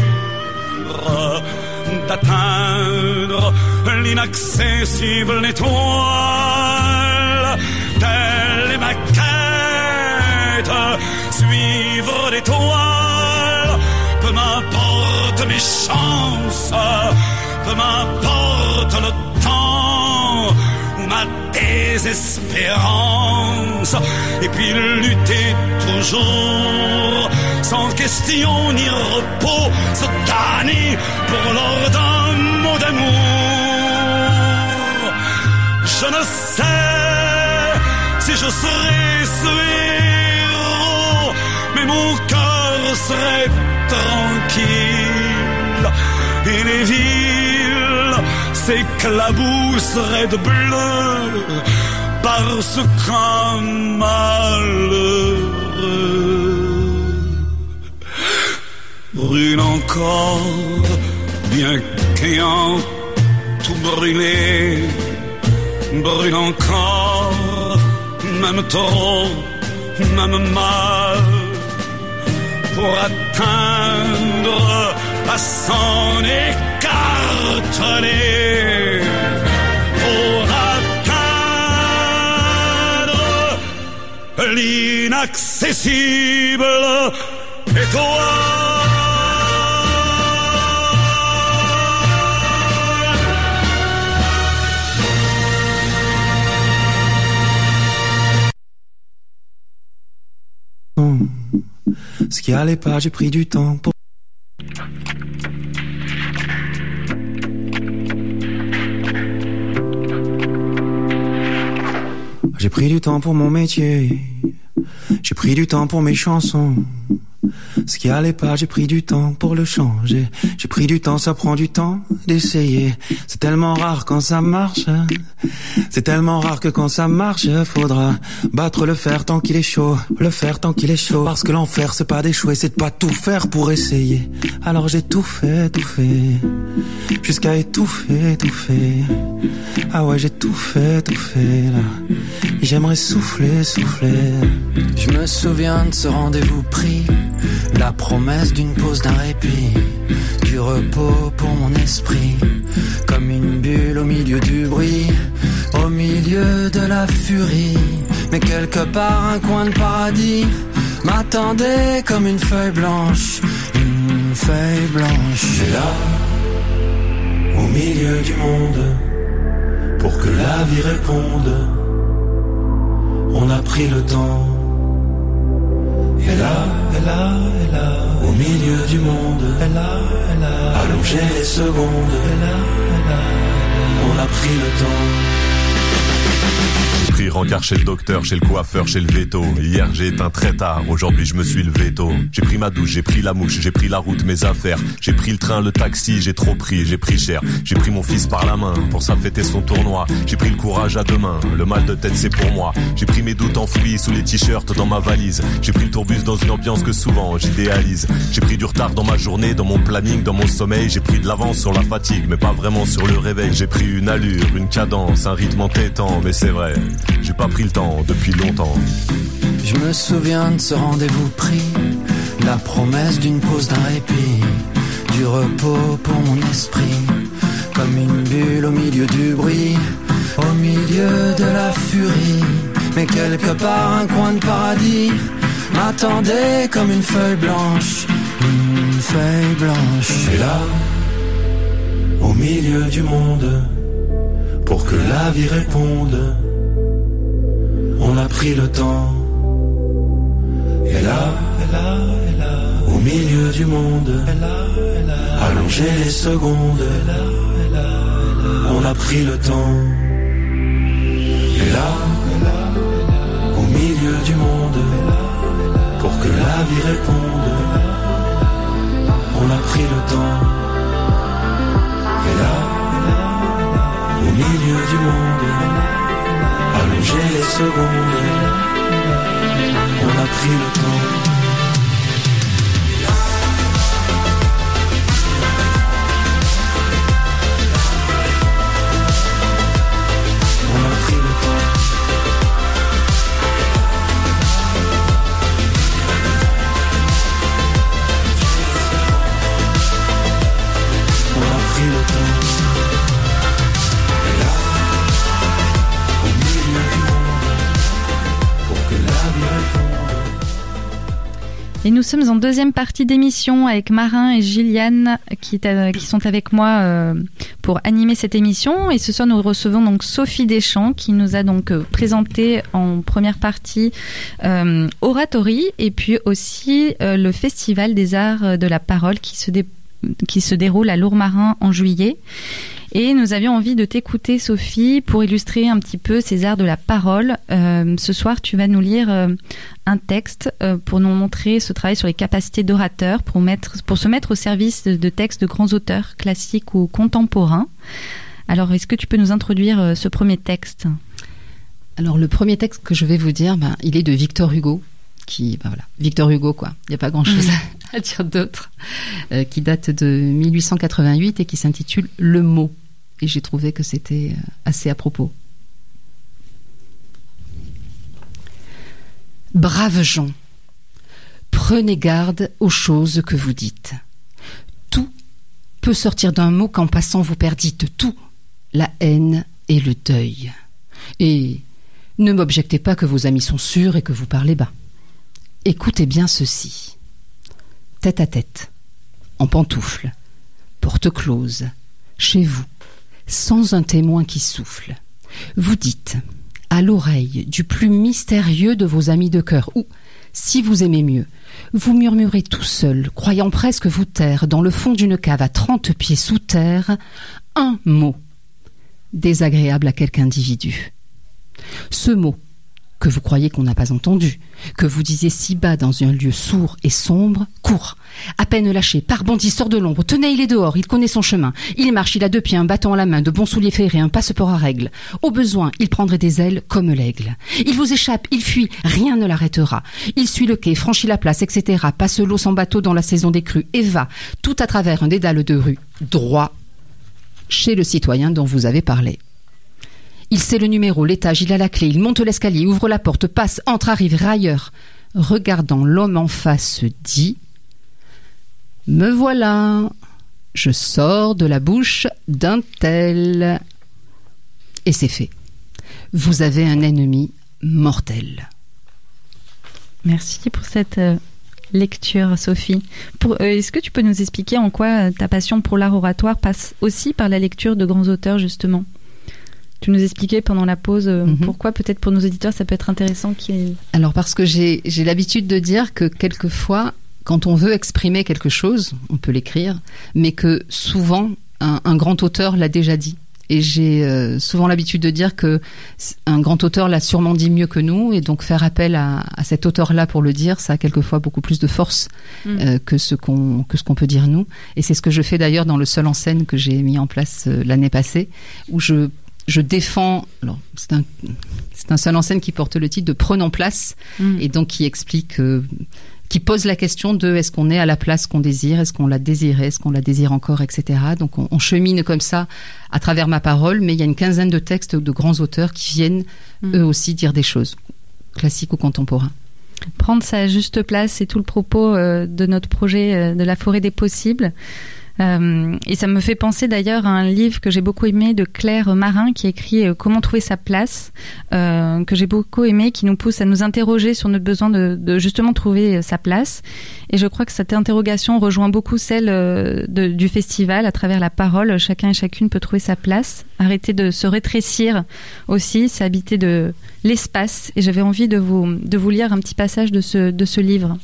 d'atteindre l'inaccessible étoile. Telle est ma quête, suivre l'étoile. Peu m'importe mes chances, peu m'importe le temps ou ma désespérance. Et puis lutter toujours, sans question ni repos, se damner pour l'or d'un mot d'amour. Je ne sais si je serai ce héros, mais mon cœur serait tranquille, et les villes s'éclabousseraient de bleu, parce qu'un malheureux brûle encore, bien qu'ayant tout brûlé, brûle encore, même trop, même mal, pour atteindre à s'en écarteler, pour atteindre l'inaccessible étoile. Ce qui allait pas, j'ai pris du temps pour... J'ai pris du temps pour mon métier, j'ai pris du temps pour mes chansons. Ce qui allait pas, j'ai pris du temps pour le changer. J'ai pris du temps, ça prend du temps d'essayer. C'est tellement rare quand ça marche. C'est tellement rare que quand ça marche, faudra battre le fer tant qu'il est chaud. Le fer tant qu'il est chaud. Parce que l'enfer, c'est pas d'échouer, c'est de pas tout faire pour essayer. Alors j'ai tout fait. Jusqu'à étouffer. Ah ouais, j'ai tout fait là. Et j'aimerais souffler. Je me souviens de ce rendez-vous pris, la promesse d'une pause, d'un répit, du repos pour mon esprit, comme une bulle au milieu du bruit, au milieu de la furie. Mais quelque part un coin de paradis m'attendait comme une feuille blanche. Et là, au milieu du monde, pour que la vie réponde, on a pris le temps. Et là, au milieu du monde, allongé les secondes, on a pris le temps. J'ai pris rencard chez le docteur, chez le coiffeur, chez le veto. Hier j'ai éteint très tard, aujourd'hui je me suis levé tôt. J'ai pris ma douche, j'ai pris la mouche, j'ai pris la route, mes affaires. J'ai pris le train, le taxi, j'ai trop pris, j'ai pris cher. J'ai pris mon fils par la main, pour ça fêter son tournoi. J'ai pris le courage à deux mains, le mal de tête c'est pour moi. J'ai pris mes doutes enfouis sous les t-shirts dans ma valise. J'ai pris le tourbus dans une ambiance que souvent j'idéalise. J'ai pris du retard dans ma journée, dans mon planning, dans mon sommeil. J'ai pris de l'avance sur la fatigue, mais pas vraiment sur le réveil. J'ai pris une allure, une cadence, un rythme entêtant, mais c'est vrai, j'ai pas pris le temps depuis longtemps. Je me souviens de ce rendez-vous pris, la promesse d'une pause, d'un répit, du repos pour mon esprit, comme une bulle au milieu du bruit, au milieu de la furie. Mais quelque part un coin de paradis m'attendait comme une feuille blanche. Et là, au milieu du monde, pour que la vie réponde, on a pris le temps. Et là, au milieu du monde, allongé les secondes, on a pris le temps. Et là, au milieu du monde, pour que la vie réponde, on a pris le temps. Et là, au milieu du monde, allongé les secondes, on a pris le temps. On a pris le temps. On a pris le temps. Et là, au milieu du monde, pour que la vie réponde. Et nous sommes en deuxième partie d'émission avec Marin et Gilliane qui sont avec moi pour animer cette émission. Et ce soir, nous recevons donc Sophie Deschamps qui nous a donc présenté en première partie Oratory et puis aussi le Festival des Arts de la Parole qui se déroule à Lourmarin en juillet. Et nous avions envie de t'écouter, Sophie, pour illustrer un petit peu ces arts de la parole. Ce soir, tu vas nous lire un texte pour nous montrer ce travail sur les capacités d'orateur, pour se mettre au service de textes de grands auteurs classiques ou contemporains. Alors, est-ce que tu peux nous introduire ce premier texte ? Alors, le premier texte que je vais vous dire, il est de Victor Hugo. Victor Hugo, quoi. Il n'y a pas grand-chose à dire d'autre. Qui date de 1888 et qui s'intitule « Le mot ». Et j'ai trouvé que c'était assez à propos. Braves gens, prenez garde aux choses que vous dites. Tout peut sortir d'un mot qu'en passant vous perdites. Tout, la haine et le deuil. Et ne m'objectez pas que vos amis sont sûrs et que vous parlez bas. Écoutez bien ceci. Tête à tête, en pantoufles, porte close, chez vous, sans un témoin qui souffle. Vous dites, à l'oreille du plus mystérieux de vos amis de cœur, ou, si vous aimez mieux, vous murmurez tout seul, croyant presque vous taire, dans le fond d'une cave à 30 pieds sous terre, un mot désagréable à quelque individu. Ce mot, que vous croyez qu'on n'a pas entendu, que vous disiez si bas dans un lieu sourd et sombre, court, à peine lâché, part bondit, sort de l'ombre, tenez, il est dehors, il connaît son chemin, il marche, il a 2 pieds, un bâton à la main, de bons souliers ferrés, un passeport à règle. Au besoin, il prendrait des ailes comme l'aigle. Il vous échappe, il fuit, rien ne l'arrêtera. Il suit le quai, franchit la place, etc., passe l'eau sans bateau dans la saison des crues, et va, tout à travers un dédale de rue, droit chez le citoyen dont vous avez parlé. Il sait le numéro, l'étage, il a la clé, il monte l'escalier, ouvre la porte, passe, entre, arrive, railleur. Regardant l'homme en face, se dit « Me voilà, je sors de la bouche d'un tel. » Et c'est fait. Vous avez un ennemi mortel. Merci pour cette lecture, Sophie. Est-ce que tu peux nous expliquer en quoi ta passion pour l'art oratoire passe aussi par la lecture de grands auteurs, justement ? Tu nous expliquais pendant la pause pourquoi, peut-être pour nos auditeurs, ça peut être intéressant Alors, parce que j'ai l'habitude de dire que quelquefois, quand on veut exprimer quelque chose, on peut l'écrire, mais que souvent, un grand auteur l'a déjà dit. Et j'ai souvent l'habitude de dire que un grand auteur l'a sûrement dit mieux que nous, et donc faire appel à cet auteur-là pour le dire, ça a quelquefois beaucoup plus de force que ce qu'on peut dire nous. Et c'est ce que je fais d'ailleurs dans le seul en scène que j'ai mis en place l'année passée, où je défends. Alors c'est un seul en scène qui porte le titre de Prenons place, et donc qui explique, qui pose la question de est-ce qu'on est à la place qu'on désire, est-ce qu'on l'a désiré, est-ce qu'on la désire encore, etc. Donc on chemine comme ça à travers ma parole, mais il y a une quinzaine de textes de grands auteurs qui viennent eux aussi dire des choses, classiques ou contemporains. Prendre sa juste place, c'est tout le propos de notre projet de la forêt des possibles. Et ça me fait penser d'ailleurs à un livre que j'ai beaucoup aimé de Claire Marin qui écrit Comment trouver sa place, que j'ai beaucoup aimé, qui nous pousse à nous interroger sur notre besoin de justement trouver sa place. Et je crois que cette interrogation rejoint beaucoup celle du festival. À travers la parole, chacun et chacune peut trouver sa place, arrêter de se rétrécir aussi, s'habiter de l'espace. Et j'avais envie de vous lire un petit passage de ce livre.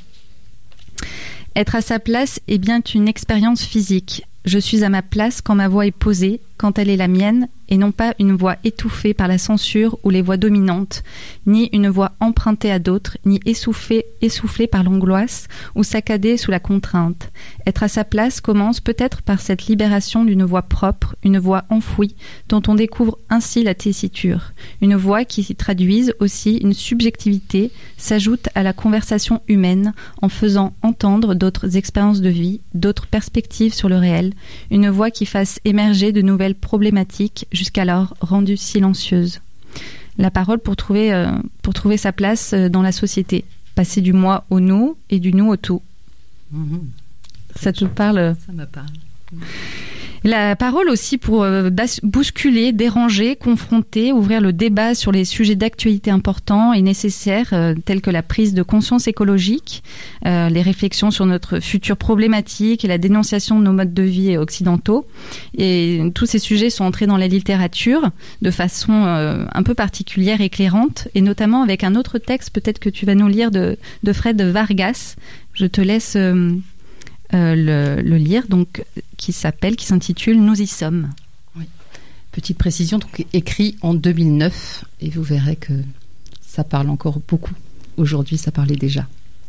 Être à sa place est bien une expérience physique. Je suis à ma place quand ma voix est posée, quand elle est la mienne, et non pas une voix étouffée par la censure ou les voix dominantes, ni une voix empruntée à d'autres, ni essoufflée par l'angoisse ou saccadée sous la contrainte. Être à sa place commence peut-être par cette libération d'une voix propre, une voix enfouie, dont on découvre ainsi la tessiture. Une voix qui traduise aussi une subjectivité, s'ajoute à la conversation humaine en faisant entendre d'autres expériences de vie, d'autres perspectives sur le réel. Une voix qui fasse émerger de nouvelles problématiques jusqu'alors rendues silencieuses. La parole pour trouver sa place dans la société. Passer du moi au nous et du nous au tout. Ça te parle ? Ça me parle. La parole aussi pour bousculer, déranger, confronter, ouvrir le débat sur les sujets d'actualité importants et nécessaires, tels que la prise de conscience écologique, les réflexions sur notre future problématique et la dénonciation de nos modes de vie occidentaux. Et tous ces sujets sont entrés dans la littérature de façon un peu particulière, éclairante, et notamment avec un autre texte peut-être que tu vas nous lire de Fred Vargas. Je te laisse... le lire, donc, qui s'intitule « Nous y sommes ». Oui. Petite précision, donc écrit en 2009, et vous verrez que ça parle encore beaucoup. Aujourd'hui, ça parlait déjà.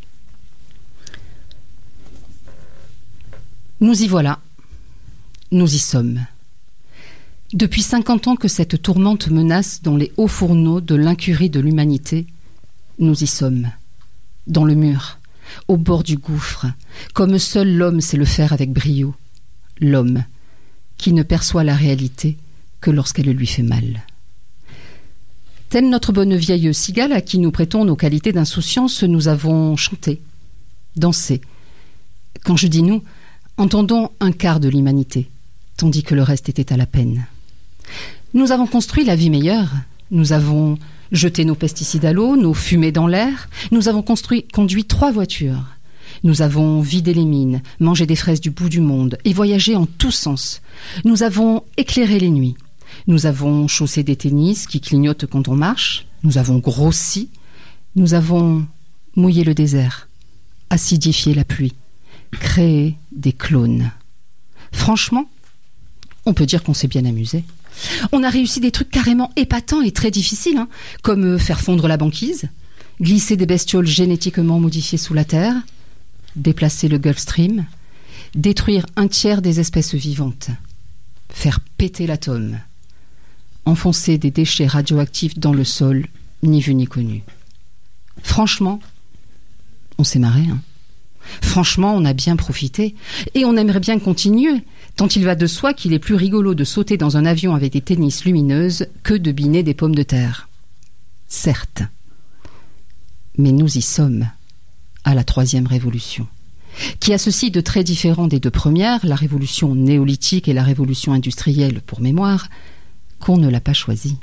Nous y voilà, nous y sommes. Depuis 50 ans que cette tourmente menace dans les hauts fourneaux de l'incurie de l'humanité, nous y sommes, dans le mur, au bord du gouffre, comme seul l'homme sait le faire avec brio, l'homme qui ne perçoit la réalité que lorsqu'elle lui fait mal. Telle notre bonne vieille cigale à qui nous prêtons nos qualités d'insouciance, nous avons chanté, dansé. Quand je dis nous, entendons un quart de l'humanité, tandis que le reste était à la peine. Nous avons construit la vie meilleure, nous avons jeté nos pesticides à l'eau, nos fumées dans l'air, nous avons conduit 3 voitures. Nous avons vidé les mines, mangé des fraises du bout du monde et voyagé en tous sens. Nous avons éclairé les nuits. Nous avons chaussé des tennis qui clignotent quand on marche. Nous avons grossi. Nous avons mouillé le désert, acidifié la pluie, créé des clones. Franchement, on peut dire qu'on s'est bien amusé. On a réussi des trucs carrément épatants et très difficiles, comme faire fondre la banquise, glisser des bestioles génétiquement modifiées sous la terre, déplacer le Gulf Stream, détruire 1/3 des espèces vivantes, faire péter l'atome, enfoncer des déchets radioactifs dans le sol, ni vu ni connu. Franchement, on s'est marré. Franchement, on a bien profité. Et on aimerait bien continuer, tant il va de soi qu'il est plus rigolo de sauter dans un avion avec des tennis lumineuses que de biner des pommes de terre. Certes. Mais nous y sommes, à la 3e révolution, qui a ceci de très différent des 2 premières, la révolution néolithique et la révolution industrielle pour mémoire, qu'on ne l'a pas choisie.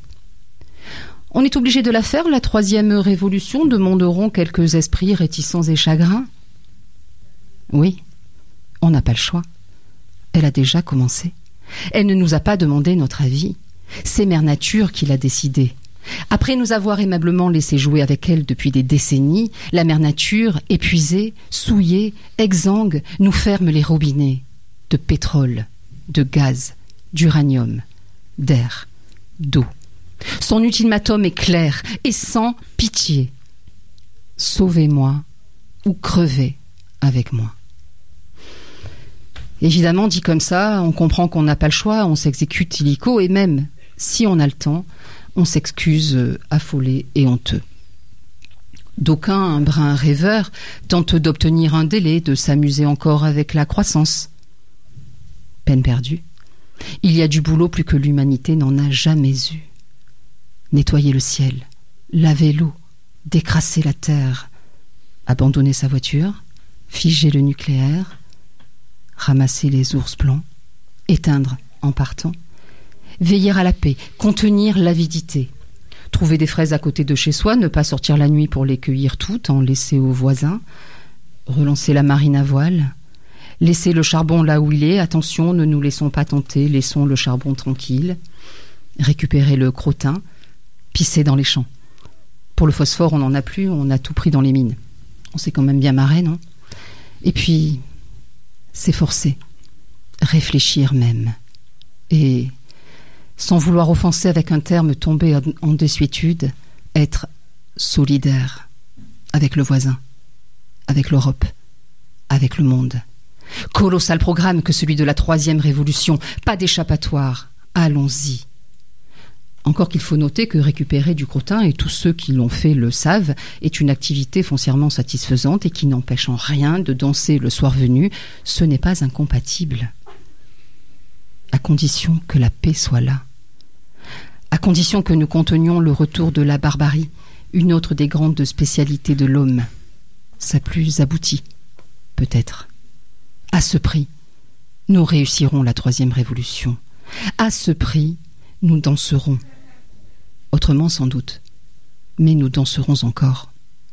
On est obligé de la faire, la 3e révolution, demanderont quelques esprits réticents et chagrins. Oui, on n'a pas le choix. Elle a déjà commencé. Elle ne nous a pas demandé notre avis. C'est Mère Nature qui l'a décidé. Après nous avoir aimablement laissé jouer avec elle depuis des décennies, la Mère Nature, épuisée, souillée, exsangue, nous ferme les robinets de pétrole, de gaz, d'uranium, d'air, d'eau. Son ultimatum est clair et sans pitié. Sauvez-moi ou crevez avec moi. Évidemment, dit comme ça, on comprend qu'on n'a pas le choix, on s'exécute illico et même, si on a le temps, on s'excuse affolé et honteux. D'aucuns, un brin rêveur, tentent d'obtenir un délai, de s'amuser encore avec la croissance. Peine perdue. Il y a du boulot plus que l'humanité n'en a jamais eu. Nettoyer le ciel, laver l'eau, décrasser la terre, abandonner sa voiture, figer le nucléaire, ramasser les ours blancs, éteindre en partant, veiller à la paix, contenir l'avidité, trouver des fraises à côté de chez soi, ne pas sortir la nuit pour les cueillir toutes, en laisser aux voisins, relancer la marine à voile, laisser le charbon là où il est, attention, ne nous laissons pas tenter, laissons le charbon tranquille, récupérer le crottin, pisser dans les champs. Pour le phosphore, on n'en a plus, on a tout pris dans les mines. On s'est quand même bien marré, non ? Et puis, s'efforcer, réfléchir même, et, sans vouloir offenser avec un terme tombé en désuétude, être solidaire avec le voisin, avec l'Europe, avec le monde. Colossal programme que celui de la 3e révolution, pas d'échappatoire, allons-y. Encore qu'il faut noter que récupérer du crottin, et tous ceux qui l'ont fait le savent, est une activité foncièrement satisfaisante et qui n'empêche en rien de danser le soir venu, ce n'est pas incompatible. À condition que la paix soit là. À condition que nous contenions le retour de la barbarie, une autre des grandes spécialités de l'homme, sa plus aboutie, peut-être. À ce prix, nous réussirons la 3e révolution. À ce prix, nous danserons. Autrement sans doute, mais nous danserons encore.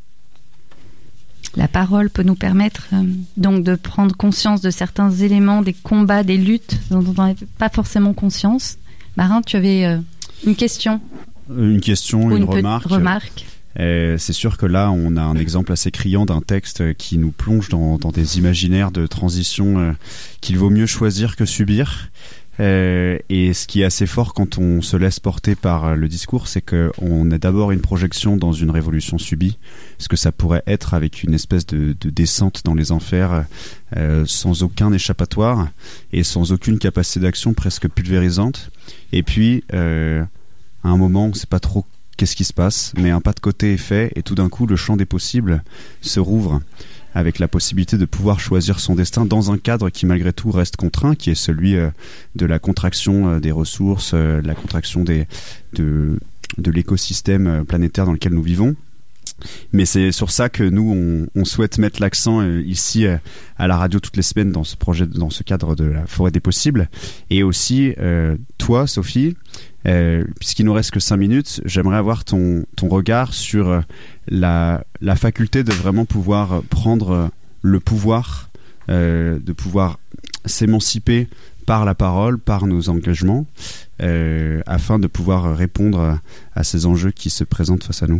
La parole peut nous permettre donc de prendre conscience de certains éléments, des combats, des luttes dont on n'avait pas forcément conscience. Marin, tu avais une question ? Une question, une remarque. C'est sûr que là, on a un exemple assez criant d'un texte qui nous plonge dans des imaginaires de transition qu'il vaut mieux choisir que subir. Et ce qui est assez fort quand on se laisse porter par le discours, c'est qu'on a d'abord une projection dans une révolution subie, ce que ça pourrait être avec une espèce de descente dans les enfers sans aucun échappatoire et sans aucune capacité d'action presque pulvérisante. Et puis, à un moment, on ne sait pas trop qu'est-ce qui se passe, mais un pas de côté est fait et tout d'un coup, le champ des possibles se rouvre, avec la possibilité de pouvoir choisir son destin dans un cadre qui malgré tout reste contraint, qui est celui de la contraction des ressources, la contraction l'écosystème planétaire dans lequel nous vivons. Mais c'est sur ça que nous on souhaite mettre l'accent ici à la radio toutes les semaines dans ce projet, dans ce cadre de la Forêt des possibles. Et aussi toi, Sophie, puisqu'il nous reste que 5 minutes, j'aimerais avoir ton regard sur la faculté de vraiment pouvoir prendre le pouvoir, de pouvoir s'émanciper par la parole, par nos engagements, afin de pouvoir répondre à ces enjeux qui se présentent face à nous.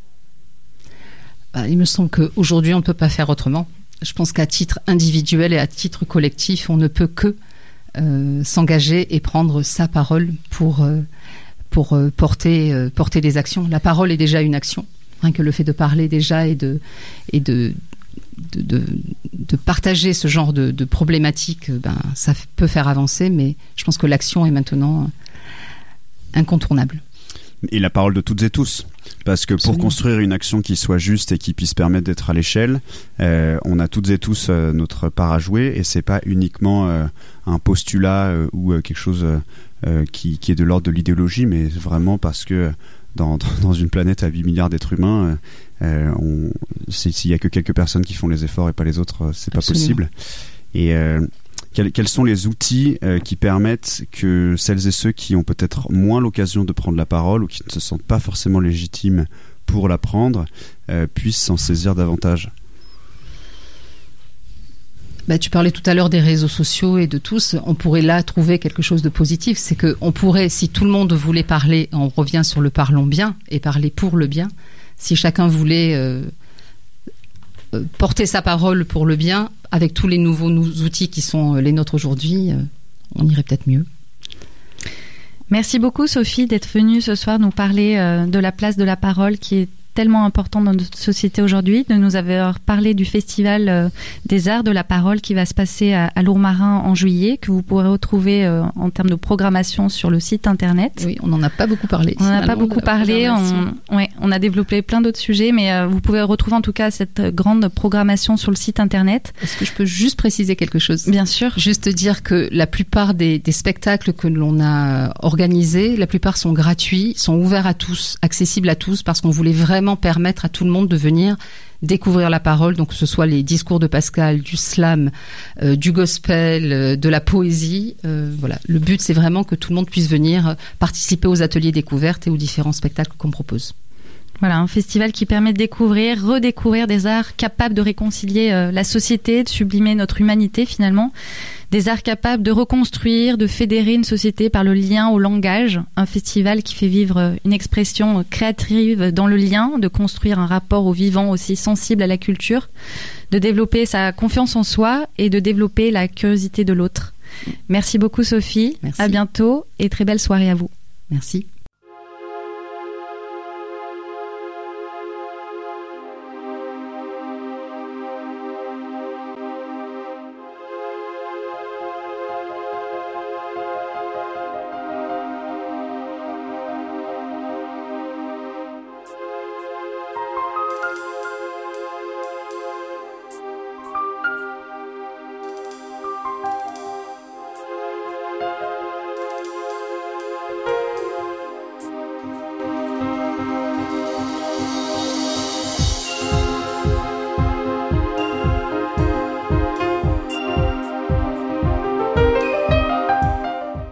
Il me semble qu'aujourd'hui, on ne peut pas faire autrement. Je pense qu'à titre individuel et à titre collectif, on ne peut que s'engager et prendre sa parole pour porter des actions. La parole est déjà une action. Rien que le fait de parler déjà et de partager ce genre de problématiques, ça peut faire avancer, mais je pense que l'action est maintenant incontournable. Et la parole de toutes et tous. Parce que pour construire une action qui soit juste et qui puisse permettre d'être à l'échelle, on a toutes et tous notre part à jouer, et c'est pas uniquement un postulat ou quelque chose qui est de l'ordre de l'idéologie, mais vraiment parce que dans une planète à 8 milliards d'êtres humains, s'il y a que quelques personnes qui font les efforts et pas les autres, c'est pas possible. Et quels sont les outils qui permettent que celles et ceux qui ont peut-être moins l'occasion de prendre la parole ou qui ne se sentent pas forcément légitimes pour la prendre puissent s'en saisir davantage? Tu parlais tout à l'heure des réseaux sociaux et de tous. On pourrait là trouver quelque chose de positif. C'est qu'on pourrait, si tout le monde voulait parler, on revient sur le parlons bien et parler pour le bien. Si chacun voulait porter sa parole pour le bien, avec tous les nouveaux outils qui sont les nôtres aujourd'hui, on irait peut-être mieux. Merci beaucoup Sophie d'être venue ce soir nous parler de la place de la parole qui est tellement importante dans notre société aujourd'hui, de nous avoir parlé du festival des arts de la parole qui va se passer à Lourmarin en juillet, que vous pourrez retrouver en termes de programmation sur le site internet. Oui, on n'en a pas beaucoup parlé. On n'en a pas beaucoup parlé, on a développé plein d'autres sujets, mais vous pouvez retrouver en tout cas cette grande programmation sur le site internet. Est-ce que je peux juste préciser quelque chose ? Bien sûr. Juste dire que la plupart des spectacles que l'on a organisés, la plupart sont gratuits, sont ouverts à tous, accessibles à tous, parce qu'on voulait vraiment permettre à tout le monde de venir découvrir la parole, donc que ce soit les discours de Pascal, du slam, du gospel, de la poésie. Voilà. Le but, c'est vraiment que tout le monde puisse venir participer aux ateliers découvertes et aux différents spectacles qu'on propose. Voilà, un festival qui permet de découvrir, redécouvrir des arts capables de réconcilier la société, de sublimer notre humanité finalement. Des arts capables de reconstruire, de fédérer une société par le lien au langage. Un festival qui fait vivre une expression créative dans le lien, de construire un rapport au vivant aussi sensible à la culture, de développer sa confiance en soi et de développer la curiosité de l'autre. Merci beaucoup Sophie. Merci. À bientôt et très belle soirée à vous. Merci.